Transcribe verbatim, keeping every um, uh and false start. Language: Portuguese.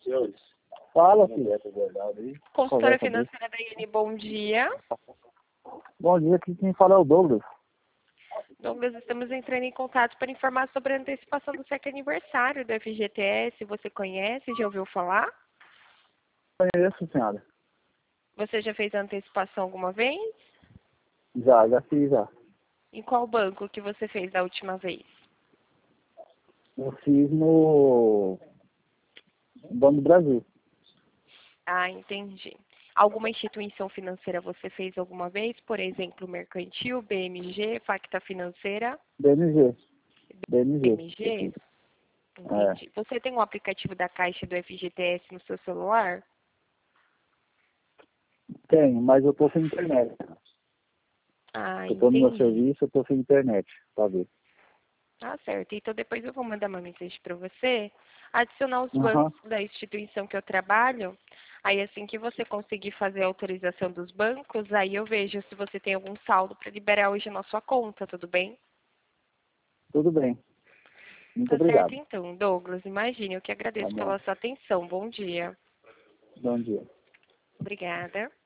Fala, filho. Consultora Conversa dele. financeira da I N, bom dia. Bom dia, aqui quem fala é o Douglas. Douglas, estamos entrando em contato para informar sobre a antecipação do sétimo aniversário do F G T S. Você conhece? Já ouviu falar? Conheço, senhora. Você já fez a antecipação alguma vez? Já, já fiz, já. Em qual banco que você fez da última vez? Eu fiz no Banco do Brasil. Ah, entendi. Alguma instituição financeira você fez alguma vez? Por exemplo, Mercantil, B M G, Facta Financeira? B M G. B M G. B M G? Entendi. É. Você tem um aplicativo da Caixa do F G T S no seu celular? Tenho, mas eu tô sem internet. Ah, Eu tô no meu entendi. serviço, eu tô sem internet, pra ver. Tá certo. Então depois eu vou mandar uma mensagem para você, adicionar os Aham. bancos da instituição que eu trabalho. Aí assim que você conseguir fazer a autorização dos bancos, aí eu vejo se você tem algum saldo para liberar hoje na sua conta, tudo bem? Tudo bem. Muito Tá certo obrigado. então, Douglas. Imagine, eu que Tá agradeço bom. pela sua atenção. Bom dia. Bom dia. Obrigada.